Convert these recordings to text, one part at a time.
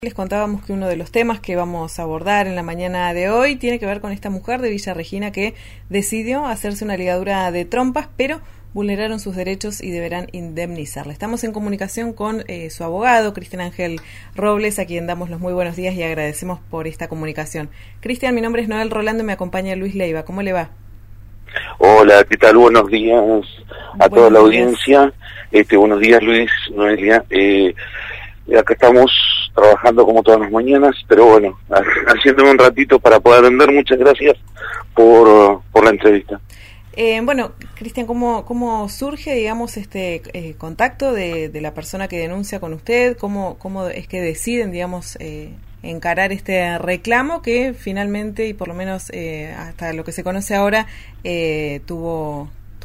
Les contábamos que uno de los temas que vamos a abordar en la mañana de hoy tiene que ver con esta mujer de Villa Regina que decidió hacerse una ligadura de trompas, pero vulneraron sus derechos y deberán indemnizarla. Estamos en comunicación con su abogado, Cristian Ángel Robles, a quien damos los muy buenos días y agradecemos por esta comunicación. Cristian, mi nombre es Noel Rolando y me acompaña Luis Leiva. ¿Cómo le va? Hola, ¿qué tal? Buenos días a toda la audiencia. Buenos días, Luis, Noelia. Acá estamos trabajando como todas las mañanas, pero bueno, haciéndome un ratito para poder atender. Muchas gracias por la entrevista. Bueno, Cristian, ¿cómo surge, digamos, este contacto de la persona que denuncia con usted? ¿Cómo es que deciden, digamos, encarar este reclamo que finalmente, y por lo menos hasta lo que se conoce ahora, tuvo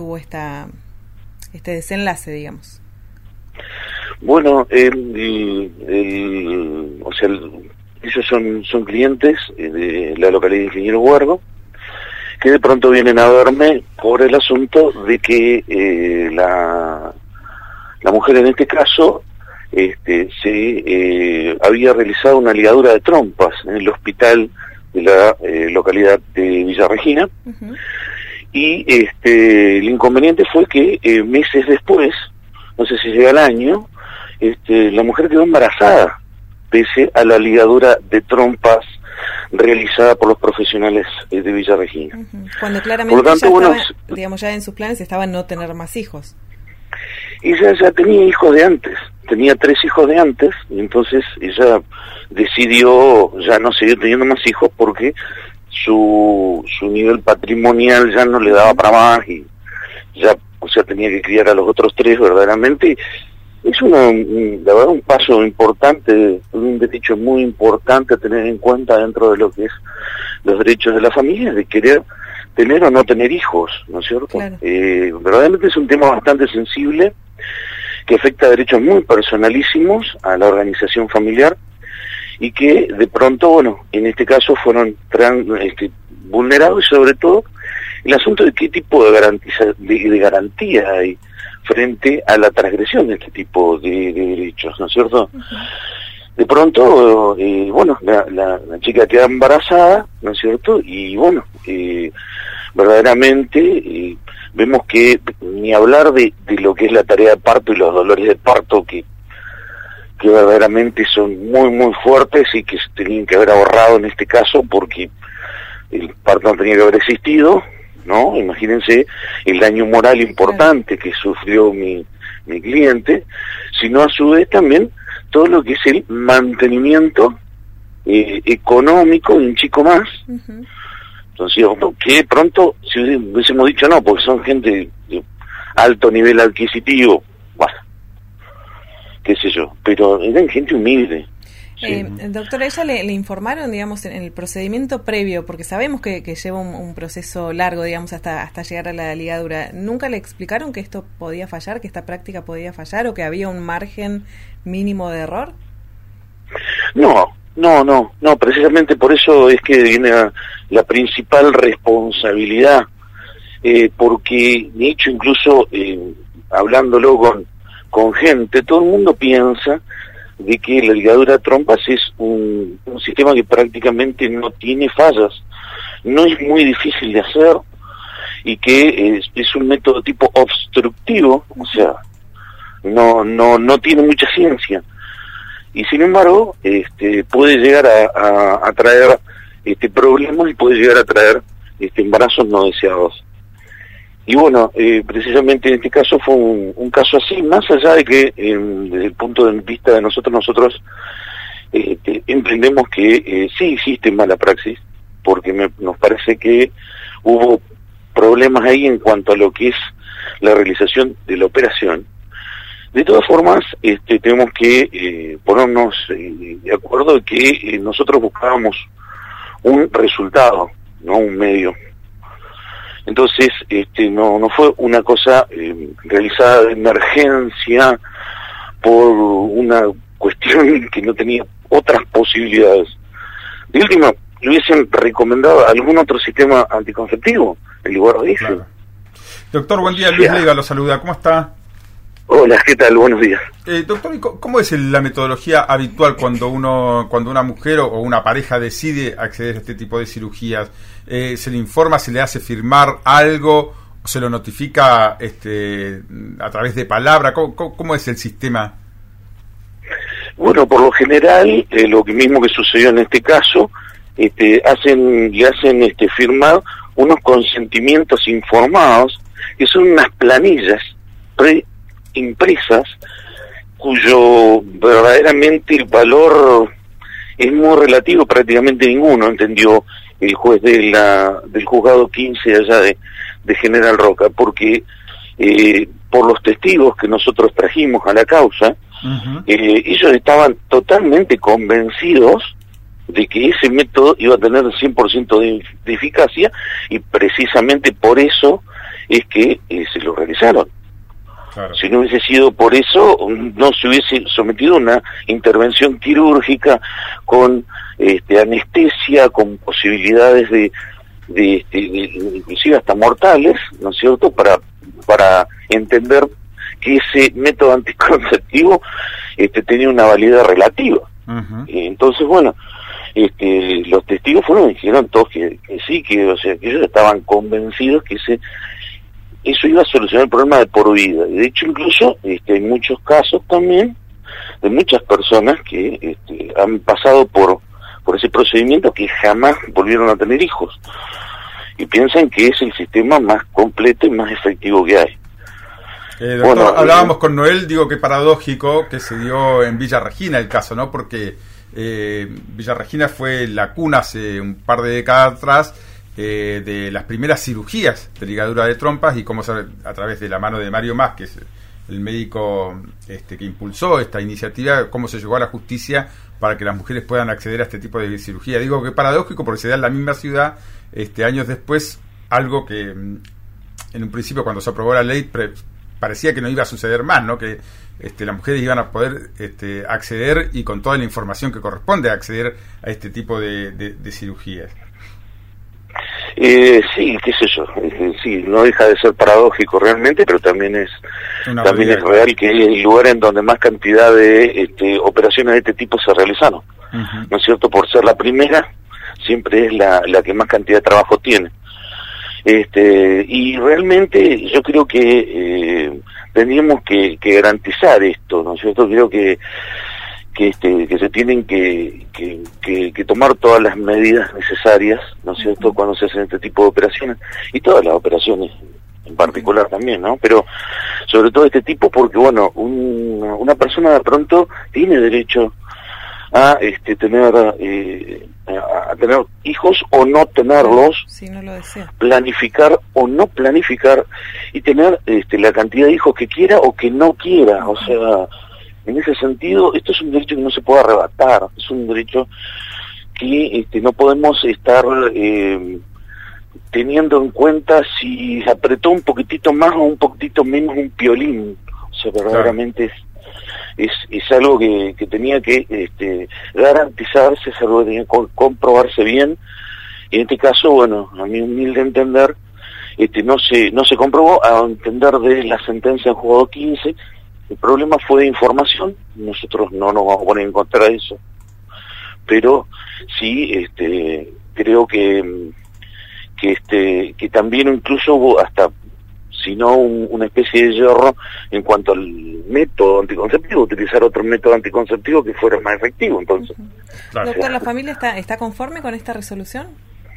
este desenlace, digamos? Bueno, esos son clientes de la localidad de Ingeniero Huergo, que de pronto vienen a verme por el asunto de que la mujer en este caso había realizado una ligadura de trompas en el hospital de la localidad de Villa Regina. Uh-huh. Y el inconveniente fue que meses después, no sé si llega el año, la mujer quedó embarazada, pese a la ligadura de trompas realizada por los profesionales de Villa Regina. Uh-huh. Cuando claramente por lo tanto, ya en sus planes estaba no tener más hijos. Ella ya tenía hijos de antes, tenía 3 hijos de antes, y entonces ella decidió ya no seguir teniendo más hijos porque su nivel patrimonial ya no le daba para más y ya, tenía que criar a los otros 3 verdaderamente. Es la verdad un paso importante, un derecho muy importante a tener en cuenta dentro de lo que es los derechos de la familia, de querer tener o no tener hijos, ¿no es cierto? Claro. Verdaderamente es un tema bastante sensible que afecta a derechos muy personalísimos a la organización familiar y que de pronto, bueno, en este caso fueron vulnerados, y sobre todo el asunto de qué tipo de garantía hay frente a la transgresión de este tipo de derechos, ¿no es cierto? Uh-huh. De pronto, la chica queda embarazada, ¿no es cierto? Y bueno, verdaderamente vemos que ni hablar de lo que es la tarea de parto y los dolores de parto que verdaderamente son muy muy fuertes y que se tenían que haber ahorrado en este caso porque el parto no tenía que haber existido, ¿no? Imagínense el daño moral importante que sufrió mi cliente, sino a su vez también todo lo que es el mantenimiento económico de un chico más. Uh-huh. Entonces, que de pronto, si hubiésemos dicho no, porque son gente de alto nivel adquisitivo, bueno, qué sé yo, pero eran gente humilde. Sí. Doctora, ¿ella le informaron, digamos, en el procedimiento previo? Porque sabemos que lleva un proceso largo, digamos, hasta llegar a la ligadura. ¿Nunca le explicaron que esto podía fallar, que esta práctica podía fallar o que había un margen mínimo de error? No, precisamente por eso es que viene la principal responsabilidad, porque de hecho incluso hablándolo con gente, todo el mundo piensa de que la ligadura de trompas es un sistema que prácticamente no tiene fallas, no es muy difícil de hacer y que es un método tipo obstructivo, o sea, no tiene mucha ciencia y sin embargo puede llegar a traer problemas y puede llegar a traer embarazos no deseados. Y bueno, precisamente en este caso fue un caso así, más allá de que desde el punto de vista de nosotros entendemos que sí existe mala praxis, porque nos parece que hubo problemas ahí en cuanto a lo que es la realización de la operación. De todas formas, tenemos que ponernos de acuerdo de que nosotros buscábamos un resultado, no un medio. Entonces, no fue una cosa realizada de emergencia por una cuestión que no tenía otras posibilidades. De última, le hubiesen recomendado algún otro sistema anticonceptivo en lugar de ese. Claro. Doctor, buen día, Luis Leiva lo saluda, ¿cómo está? Hola, ¿qué tal? Buenos días. Doctor, ¿cómo es la metodología habitual cuando una mujer o una pareja decide acceder a este tipo de cirugías? ¿Se le informa, se le hace firmar algo, se lo notifica a través de palabra? ¿Cómo es el sistema? Bueno, por lo general, lo mismo que sucedió en este caso, le hacen firmar unos consentimientos informados, que son unas planillas impresas, cuyo verdaderamente el valor es muy relativo, prácticamente ninguno, entendió el juez del juzgado 15 allá de General Roca, porque por los testigos que nosotros trajimos a la causa, ellos estaban totalmente convencidos de que ese método iba a tener 100% de eficacia, y precisamente por eso es que se lo realizaron. Claro. Si no hubiese sido por eso, no se hubiese sometido a una intervención quirúrgica con anestesia, con posibilidades de inclusive hasta mortales, ¿no es cierto?, para entender que ese método anticonceptivo tenía una validez relativa. Entonces, bueno, los testigos dijeron todos que sí, que ellos estaban convencidos que eso iba a solucionar el problema de por vida. Y de hecho, incluso hay muchos casos también de muchas personas que han pasado por ese procedimiento que jamás volvieron a tener hijos, y piensan que es el sistema más completo y más efectivo que hay. Doctor, bueno, hablábamos con Noel, digo que paradójico que se dio en Villa Regina el caso, ¿no? Porque Villa Regina fue la cuna hace un par de décadas atrás de las primeras cirugías de ligadura de trompas, y cómo a través de la mano de Mario Mas, que es el médico que impulsó esta iniciativa, cómo se llegó a la justicia para que las mujeres puedan acceder a este tipo de cirugía. Digo que paradójico porque se da en la misma ciudad, años después, algo que en un principio, cuando se aprobó la ley, parecía que no iba a suceder más, ¿no? Que las mujeres iban a poder acceder, y con toda la información que corresponde a acceder a este tipo de cirugías. Sí, qué sé yo, sí, no deja de ser paradójico realmente, pero también es real que hay lugares en donde más cantidad de operaciones de este tipo se realizaron, ¿no es cierto? Por ser la primera, siempre es la que más cantidad de trabajo tiene. Y realmente yo creo que tendríamos que garantizar esto, ¿no es cierto? Creo que se tienen que tomar todas las medidas necesarias, ¿no es cierto?, cuando se hacen este tipo de operaciones, y todas las operaciones en particular también, ¿no? Pero sobre todo este tipo, porque bueno, una persona de pronto tiene derecho a tener hijos o no tenerlos, si no lo desea, planificar o no planificar, y tener la cantidad de hijos que quiera o que no quiera. O sea, en ese sentido, esto es un derecho que no se puede arrebatar, es un derecho que no podemos estar teniendo en cuenta si apretó un poquitito más o un poquitito menos un piolín. O sea, verdaderamente es algo que tenía que garantizarse, es algo que tenía que comprobarse bien, y en este caso, bueno, a mi humilde entender, no se comprobó, a entender de la sentencia en juzgado 15. El problema fue de información, nosotros no nos vamos a poner en contra de eso, pero sí creo que también incluso hubo hasta, si no una especie de yerro en cuanto al método anticonceptivo, utilizar otro método anticonceptivo que fuera más efectivo. Entonces, claro. Doctor, ¿la familia está conforme con esta resolución?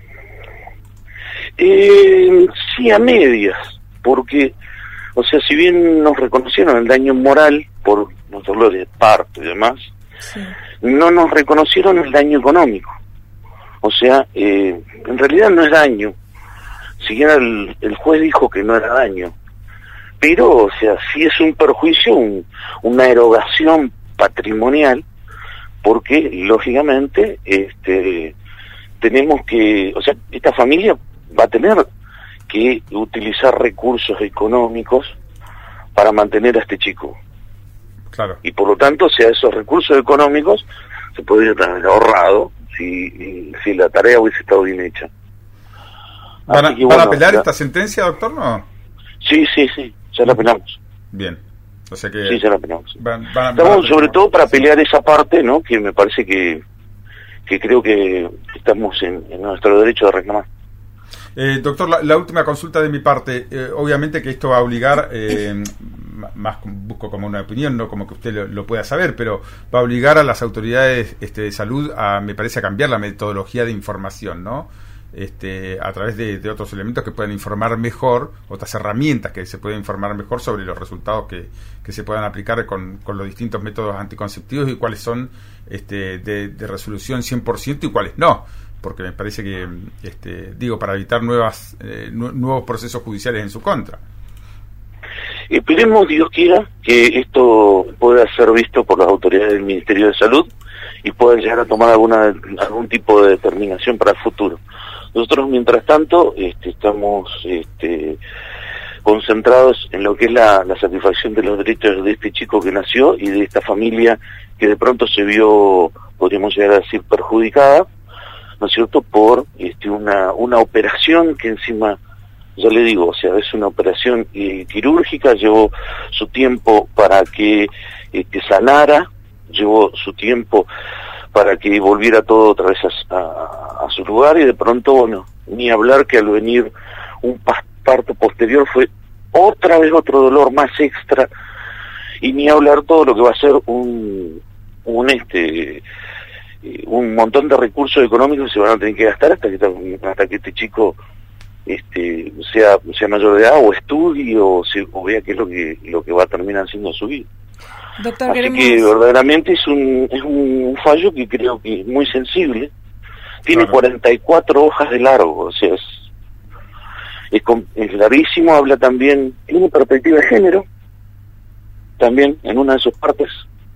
Sí, a medias, porque, o sea, si bien nos reconocieron el daño moral por los dolores de parto y demás, sí, no nos reconocieron el daño económico. O sea, en realidad no es daño. Siquiera el juez dijo que no era daño. Pero, o sea, sí es un perjuicio, una erogación patrimonial, porque, lógicamente, tenemos que, o sea, esta familia va a tener que utilizar recursos económicos para mantener a este chico. Claro. Y por lo tanto, o sea, esos recursos económicos se podrían haber ahorrado si la tarea hubiese estado bien hecha. ¿Van a apelar esta sentencia, doctor, no? Sí, ya la apelamos. Bien. O sea que sí, será penado. Sí. Estamos sobre todo para pelear esa parte, ¿no? Que me parece que creo que estamos en nuestro derecho de reclamar. Doctor, la última consulta de mi parte. Obviamente que esto va a obligar, más busco como una opinión, no como que usted lo pueda saber, pero va a obligar a las autoridades de salud me parece, a cambiar la metodología de información, ¿no? A través de otros elementos que puedan informar mejor, otras herramientas que se pueden informar mejor sobre los resultados que se puedan aplicar con los distintos métodos anticonceptivos y cuáles son de resolución 100% y cuáles no, porque me parece que, para evitar nuevos procesos judiciales en su contra. Esperemos, Dios quiera, que esto pueda ser visto por las autoridades del Ministerio de Salud y puedan llegar a tomar algún tipo de determinación para el futuro. Nosotros, mientras tanto, estamos concentrados en lo que es la satisfacción de los derechos de este chico que nació y de esta familia que de pronto se vio, podríamos llegar a decir, perjudicada, ¿no es cierto?, por una operación que encima, ya le digo, o sea, es una operación quirúrgica, llevó su tiempo para que sanara, llevó su tiempo para que volviera todo otra vez a su lugar, y de pronto, bueno, ni hablar que al venir un parto posterior fue otra vez otro dolor más extra, y ni hablar todo lo que va a ser un montón de recursos económicos que se van a tener que gastar hasta que este chico sea mayor de edad o estudie o vea qué es lo que va a terminar siendo su vida. Doctor, así que verdaderamente es un fallo que creo que es muy sensible. Tiene 44 hojas de largo, o sea, es larguísimo. Habla también, tiene una perspectiva de género también en una de sus partes,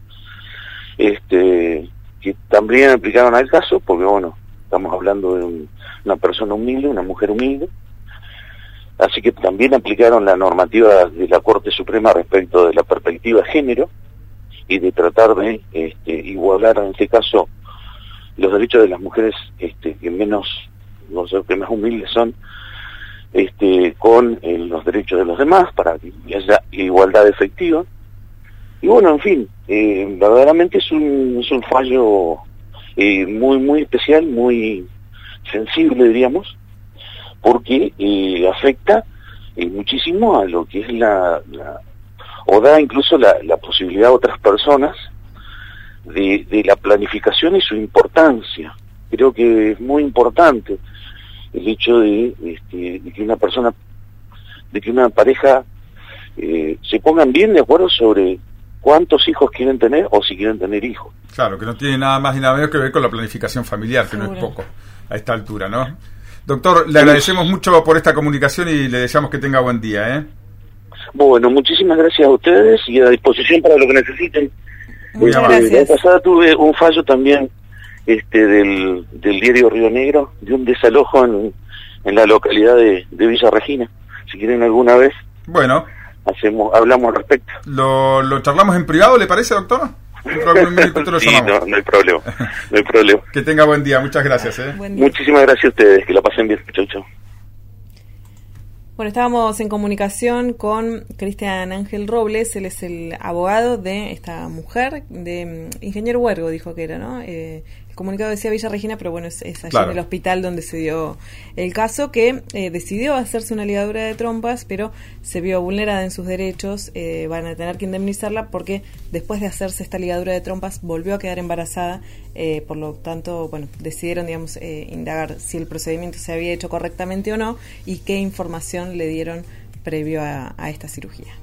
que también aplicaron al caso, porque bueno, estamos hablando de una persona humilde, una mujer humilde, así que también aplicaron la normativa de la Corte Suprema respecto de la perspectiva de género y de tratar de igualar en este caso los derechos de las mujeres que menos, que más humildes son, con los derechos de los demás, para que haya igualdad efectiva. Y bueno, en fin, verdaderamente es un fallo muy muy especial, muy sensible, diríamos, porque afecta muchísimo a lo que es o da incluso la posibilidad a otras personas de la planificación y su importancia. Creo que es muy importante el hecho de que una pareja se pongan bien de acuerdo sobre cuántos hijos quieren tener o si quieren tener hijos. Claro, que no tiene nada más ni nada menos que ver con la planificación familiar, que no es poco a esta altura, ¿no? Doctor, le agradecemos mucho por esta comunicación y le deseamos que tenga buen día, ¿eh? Bueno, muchísimas gracias a ustedes y a disposición para lo que necesiten. Muchas gracias. La pasada tuve un fallo también del diario Río Negro, de un desalojo en la localidad de Villa Regina. Si quieren alguna vez, bueno, hablamos al respecto. ¿Lo charlamos en privado, le parece, doctor? Sí, no hay problema. No hay problema. Que tenga buen día, muchas gracias. Muchísimas gracias a ustedes, que la pasen bien. Chau, chau. Bueno, estábamos en comunicación con Cristian Ángel Robles, él es el abogado de esta mujer, de Ingeniero Huergo, dijo que era, ¿no? El comunicado decía Villa Regina, pero bueno, es allí claro, en el hospital donde se dio el caso, que decidió hacerse una ligadura de trompas, pero se vio vulnerada en sus derechos. Van a tener que indemnizarla porque después de hacerse esta ligadura de trompas volvió a quedar embarazada, por lo tanto, bueno, decidieron, digamos, indagar si el procedimiento se había hecho correctamente o no y qué información le dieron previo a esta cirugía.